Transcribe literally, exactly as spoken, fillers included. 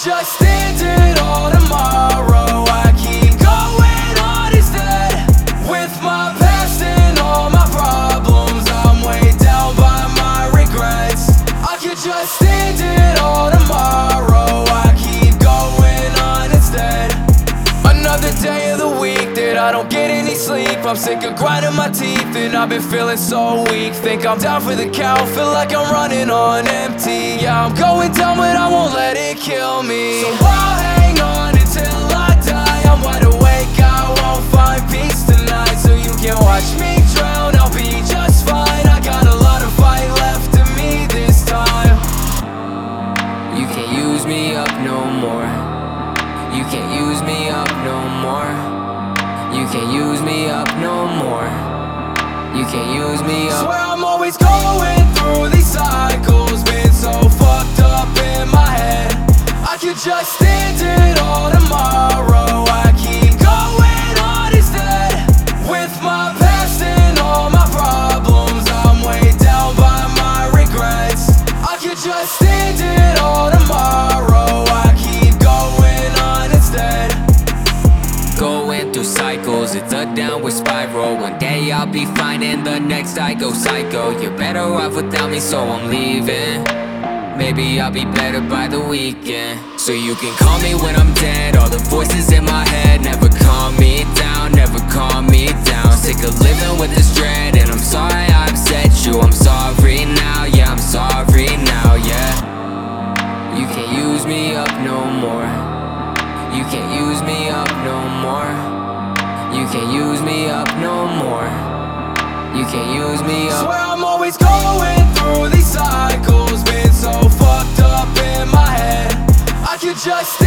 just end it all tomorrow. I keep going on instead. With my past and all my problems, I'm weighed down by my regrets. I could just end it all tomorrow. I keep going on instead. Another day of the week that I don't get any sleep. I'm sick of grinding my teeth and I've been feeling so weak. Think I'm down for the count, feel like I'm running on empty. Yeah, I'm going down but I won't let it kill me. So I'll hang on until I die. I'm wide awake, I won't find peace tonight. So you can watch me drown, I'll be just fine. I got a lot of fight left in me this time. You can't use me up no more. You can't use me up no more. You can't use me up no more. You can't use me up. Swear I'm always going through these cycles. Been so fucked up in my head. I could just end it all tomorrow. I keep going on instead. With my past and all my problems, I'm weighed down by my regrets. I could just end it all tomorrow. I keep going on instead. Going through cycles, it's a downward spiral. One day I'll be fine and the next I go psycho. You're better off without me, so I'm leaving. Maybe I'll be better by the weekend. So you can call me when I'm dead. All the voices in my head never calm me down, never calm me down. Sick of living with this dread, and I'm sorry I upset you. I'm sorry now, yeah, I'm sorry now, yeah. You can't use me up no more. You can't use me up no more. You can't use me up no more. You can't use me up. Swear I'm always going through these cycles. Been so fucked up in my head. I could just